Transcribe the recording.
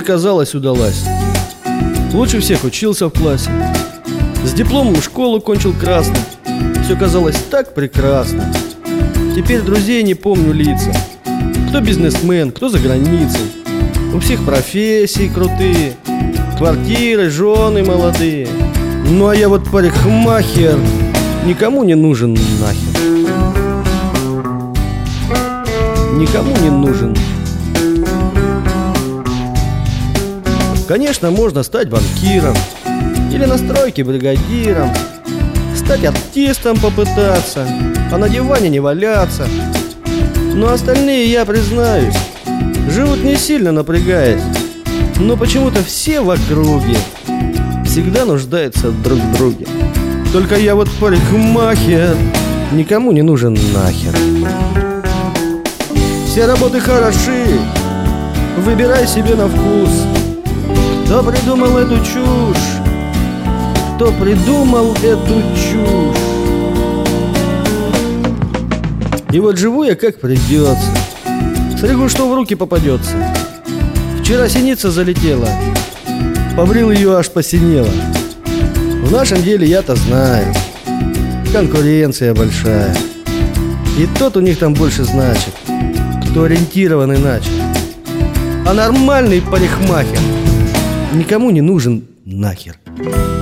казалось, удалась. Лучше всех учился в классе. С дипломом школу кончил красным. Все казалось так прекрасно. Теперь друзей не помню лица. Кто бизнесмен, кто за границей. У всех профессии крутые, квартиры, жены молодые. Ну а я вот парикмахер, никому не нужен нахер. Никому не нужен. Конечно, можно стать банкиром или на стройке бригадиром, стать артистом попытаться, а на диване не валяться. Но остальные, я признаюсь, живут не сильно напрягаясь. Но почему-то все в округе всегда нуждаются друг в друге. Только я вот парикмахер, никому не нужен нахер. Все работы хороши, выбирай себе на вкус. Кто придумал эту чушь? Кто придумал эту чушь? И вот живу я как придется, стригу, что в руки попадется. Вчера синица залетела, побрил ее, аж посинела. В нашем деле я-то знаю, конкуренция большая. И тот у них там больше значит, кто ориентирован иначе. А нормальный парикмахер никому не нужен нахер.